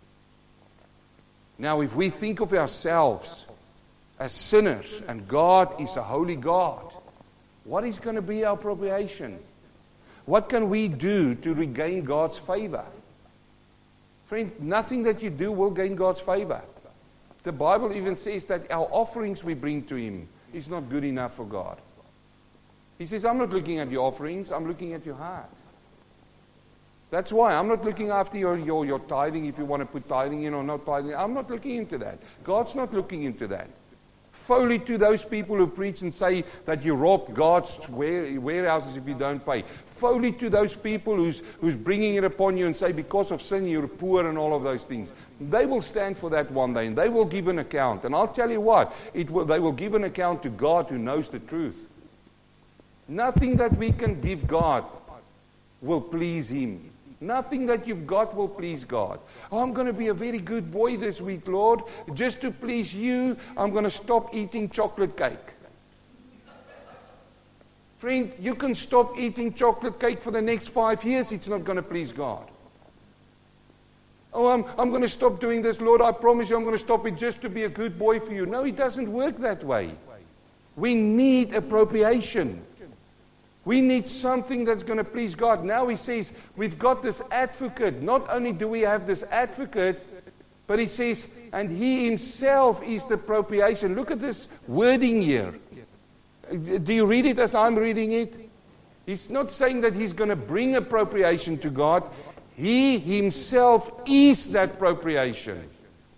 Now, if we think of ourselves as sinners and God is a holy God, what is going to be our propitiation? What can we do to regain God's favor? Friend, nothing that you do will gain God's favor. The Bible even says that our offerings we bring to Him is not good enough for God. He says, I'm not looking at your offerings, I'm looking at your heart. That's why I'm not looking after your, your, your tithing, if you want to put tithing in or not tithing. I'm not looking into that. God's not looking into that. Folly to those people who preach and say that you rob God's warehouses if you don't pay. Folly to those people who's, who's bringing it upon you and say because of sin you're poor and all of those things. They will stand for that one day and they will give an account. And I'll tell you what, it will, they will give an account to God who knows the truth. Nothing that we can give God will please Him. Nothing that you've got will please God. Oh, I'm going to be a very good boy this week, Lord. Just to please you, I'm going to stop eating chocolate cake. Friend, you can stop eating chocolate cake for the next five years. It's not going to please God. Oh, I'm, I'm going to stop doing this, Lord. I promise you I'm going to stop it just to be a good boy for you. No, it doesn't work that way. We need appropriation. We need something that's going to please God. Now He says, we've got this advocate. Not only do we have this advocate, but He says, and He Himself is the propitiation. Look at this wording here. Do you read it as I'm reading it? He's not saying that He's going to bring appropriation to God. He Himself is that propitiation.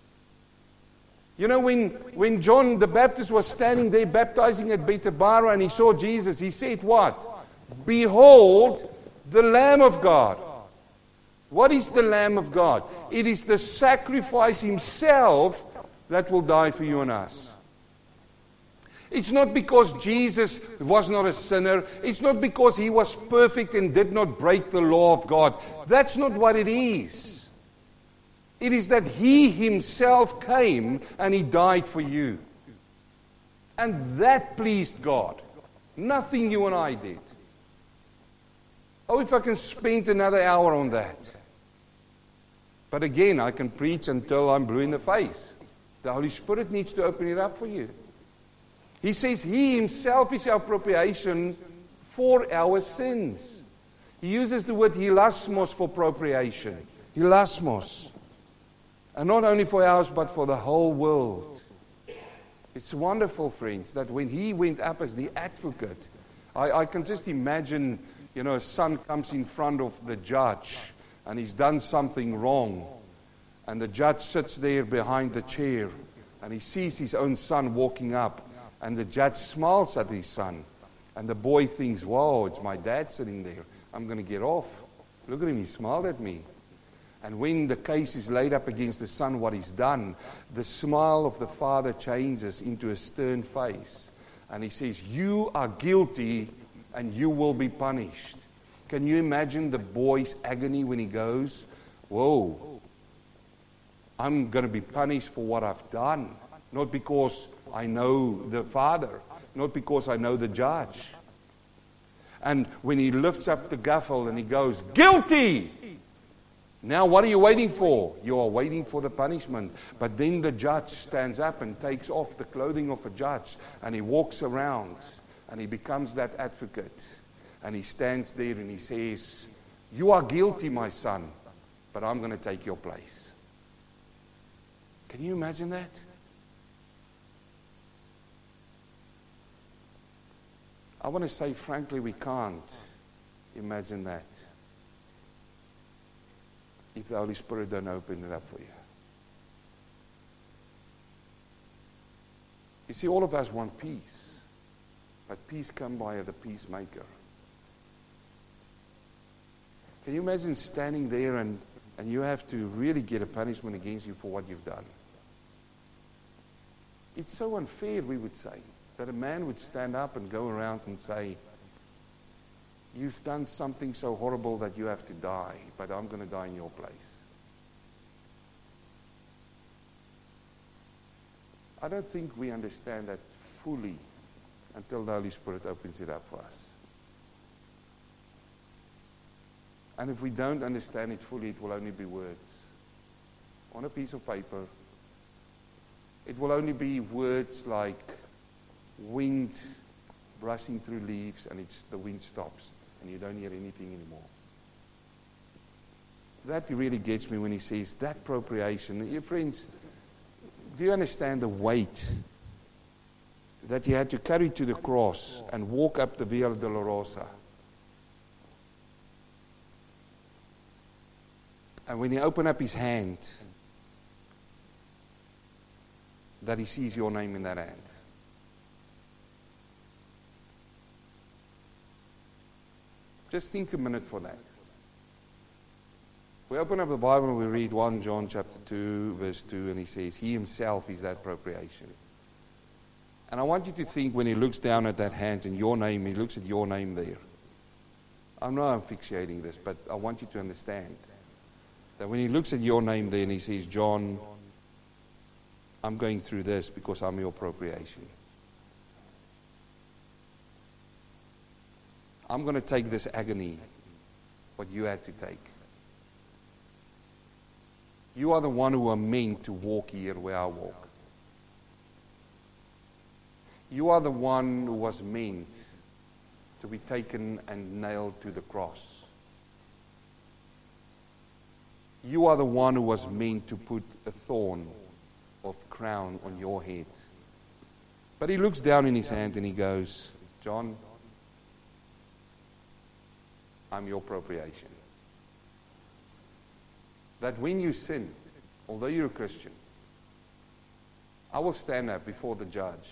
You know, when, when John the Baptist was standing there baptizing at Bethabara and he saw Jesus, he said what? Behold, the Lamb of God. What is the Lamb of God? It is the sacrifice Himself that will die for you and us. It's not because Jesus was not a sinner. It's not because He was perfect and did not break the law of God. That's not what it is. It is that He Himself came and He died for you. And that pleased God. Nothing you and I did. Oh, if I can spend another hour on that. But again, I can preach until I'm blue in the face. The Holy Spirit needs to open it up for you. He says He Himself is our propitiation for our sins. He uses the word hilasmos for propitiation. Hilasmos. And not only for ours, but for the whole world. It's wonderful, friends, that when He went up as the advocate, I, I can just imagine, you know, a son comes in front of the judge and he's done something wrong. And the judge sits there behind the chair and he sees his own son walking up. And the judge smiles at his son. And the boy thinks, wow, it's my dad sitting there. I'm going to get off. Look at him, he smiled at me. And when the case is laid up against the son, what he's done, the smile of the father changes into a stern face. And he says, you are guilty and you will be punished. Can you imagine the boy's agony when he goes, whoa, I'm going to be punished for what I've done. Not because I know the father, not because I know the judge. And when he lifts up the gavel and he goes, guilty! Now what are you waiting for? You are waiting for the punishment. But then the judge stands up and takes off the clothing of a judge and he walks around and he becomes that advocate. And he stands there and he says, you are guilty, my son, but I'm going to take your place. Can you imagine that? I want to say, frankly, we can't imagine that if the Holy Spirit don't open it up for you. You see, all of us want peace, but peace comes by the peacemaker. Can you imagine standing there and, and you have to really get a punishment against you for what you've done? It's so unfair, we would say, that a man would stand up and go around and say, you've done something so horrible that you have to die, but I'm going to die in your place. I don't think we understand that fully until the Holy Spirit opens it up for us. And if we don't understand it fully, it will only be words on a piece of paper. It will only be words like wind brushing through leaves, and it's, the wind stops, and you don't hear anything anymore. That really gets me when he says that appropriation. Your friends, do you understand the weight that he had to carry to the cross and walk up the Via Dolorosa? And when he opened up his hand, that he sees your name in that hand. Just think a minute for that. We open up the Bible and we read First John chapter two, verse two, and he says, he himself is that appropriation. And I want you to think when he looks down at that hand and your name, he looks at your name there. I know I'm fixating this, but I want you to understand that when he looks at your name there and he says, John, I'm going through this because I'm your appropriation. I'm going to take this agony, what you had to take. You are the one who are meant to walk here where I walk. You are the one who was meant to be taken and nailed to the cross. You are the one who was meant to put a thorn of crown on your head. But he looks down in his hand and he goes, John, I'm your appropriation. That when you sin, although you're a Christian, I will stand up before the judge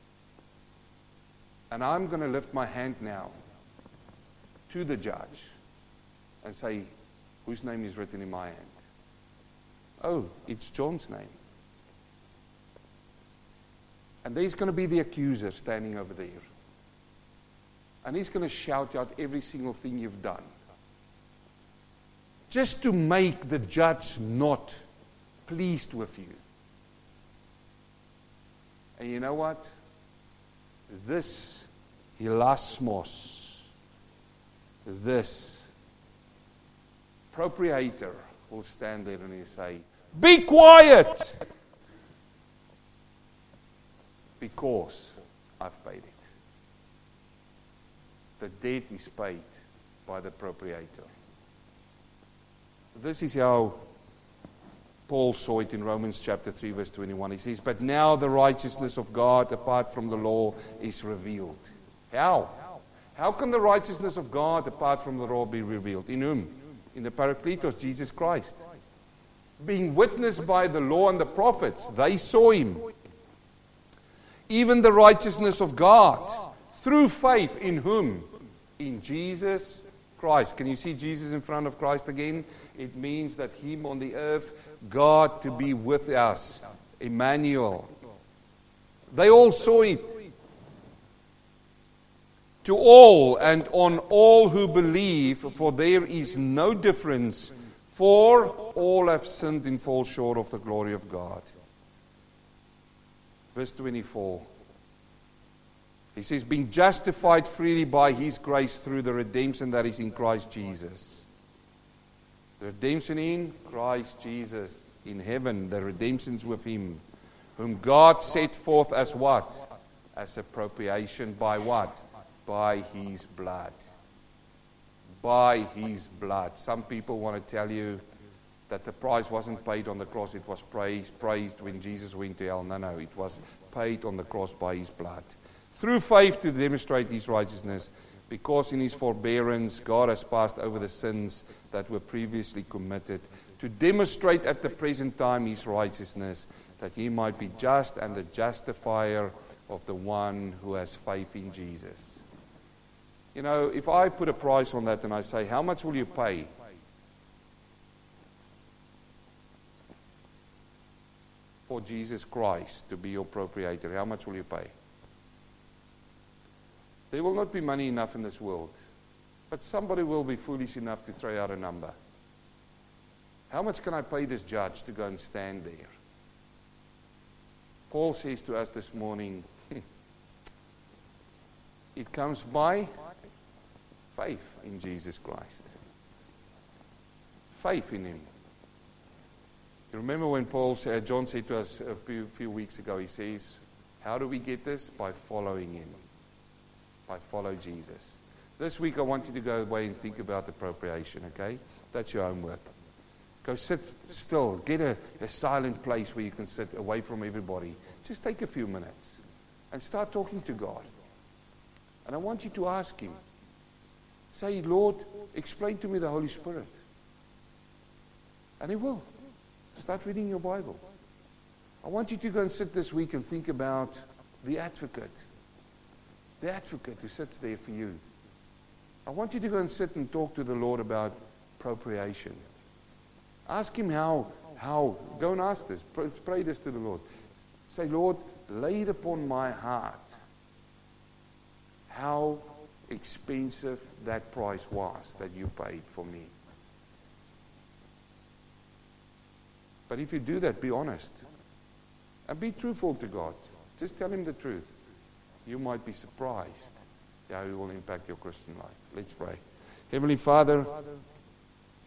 and I'm going to lift my hand now to the judge and say, whose name is written in my hand? Oh, it's John's name. And there's going to be the accuser standing over there. And he's going to shout out every single thing you've done. Just to make the judge not pleased with you. And you know what? This hilasmos, this appropriator will stand there and he'll say, be quiet! Because I've paid it. The debt is paid by the appropriator. This is how Paul saw it in Romans chapter three, verse twenty-one. He says, but now the righteousness of God apart from the law is revealed. How? How can the righteousness of God apart from the law be revealed? In whom? In the Parakletos, Jesus Christ. Being witnessed by the law and the prophets, they saw him. Even the righteousness of God through faith in whom? In Jesus Christ. Can you see Jesus in front of Christ again? It means that Him on the earth, God to be with us. Emmanuel. They all saw it. To all and on all who believe, for there is no difference, for all have sinned and fall short of the glory of God. Verse twenty-four. He says, being justified freely by His grace through the redemption that is in Christ Jesus. The redemption in Christ Jesus. In heaven, the redemption's with Him. Whom God set forth as what? As appropriation by what? By His blood. By His blood. Some people want to tell you that the price wasn't paid on the cross, it was praised, praised when Jesus went to hell. No, no, it was paid on the cross by His blood. Through faith to demonstrate His righteousness, because in His forbearance God has passed over the sins that were previously committed, to demonstrate at the present time His righteousness, that He might be just and the justifier of the one who has faith in Jesus. You know, if I put a price on that and I say, how much will you pay? For Jesus Christ to be your appropriator, how much will you pay? There will not be money enough in this world, but somebody will be foolish enough to throw out a number. How much can I pay this judge to go and stand there? Paul says to us this morning, it comes by faith in Jesus Christ. Faith in Him. You remember when Paul said, John said to us a few, few weeks ago, he says, how do we get this? By following Him. By follow Jesus. This week I want you to go away and think about appropriation, okay? That's your homework. Go sit still. Get a, a silent place where you can sit away from everybody. Just take a few minutes and start talking to God. And I want you to ask Him. Say, Lord, explain to me the Holy Spirit. And He will. Start reading your Bible. I want you to go and sit this week and think about the advocate. The advocate who sits there for you. I want you to go and sit and talk to the Lord about appropriation. Ask Him how, how, go and ask this, pray, pray this to the Lord. Say, Lord, lay it upon my heart how expensive that price was that you paid for me. But if you do that, be honest. And be truthful to God. Just tell Him the truth. You might be surprised how He will impact your Christian life. Let's pray. Heavenly Father,